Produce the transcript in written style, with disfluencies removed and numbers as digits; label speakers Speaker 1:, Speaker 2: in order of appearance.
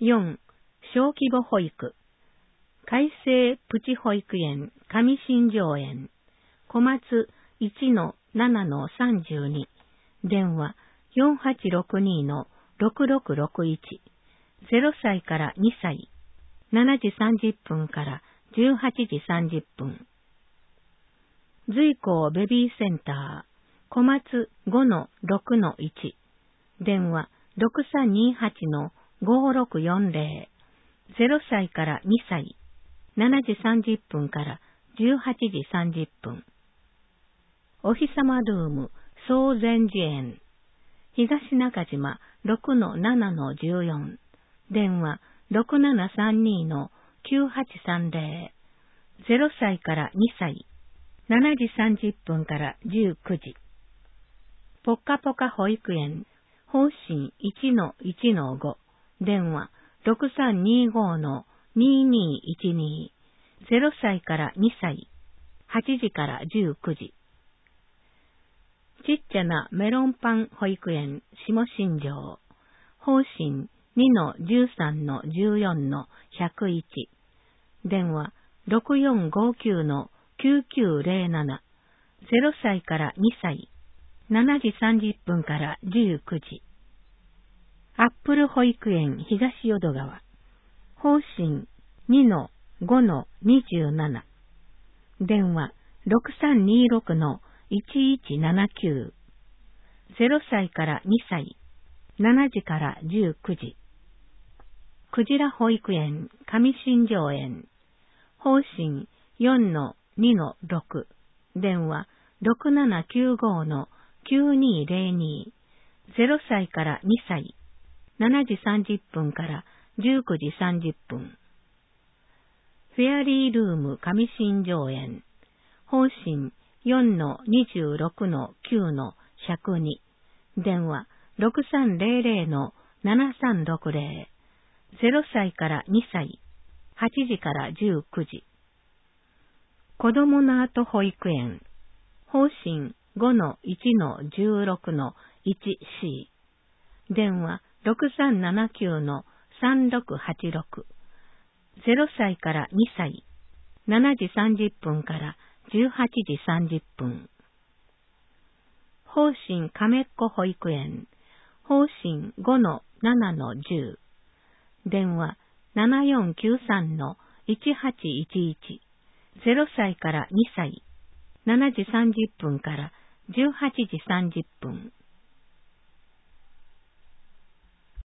Speaker 1: 4. 小規模保育。改正プチ保育園上新庄園。小松 1-7-32。電話4862-6661。0歳から2歳。7時30分から18時30分。随行ベビーセンター。小松 5-6-1。電話6328-5640。0歳から2歳。7時30分から18時30分。お日様ルーム総禅寺園。東中島 6-7-14。電話6732-9830。0歳から2歳。7時30分から19時。ぽっかぽか保育園。方針 1-1-5。電話6325-2212。0歳から2歳。8時から19時。ちっちゃなメロンパン保育園下新庄。方針 2-13-14-101。電話6459-9907。0歳から2歳。7時30分から19時。アップル保育園東淀川。方針 2-5-27。電話6326-1179。0歳から2歳。7時から19時。クジラ保育園上新庄園。方針 4-2-6。電話6795-9202。0歳から2歳。7時30分から19時30分。フェアリールーム上新庄園。方針 4-26-9-102。電話6300-7360。0歳から2歳。8時から19時。子供の後保育園。方針 5-1-16-1C。電話6379-3686。0歳から2歳。7時30分から18時30分。方針亀っ子保育園。方針 5-7-10。電話7493-1811。0歳から2歳。7時30分から18時30分。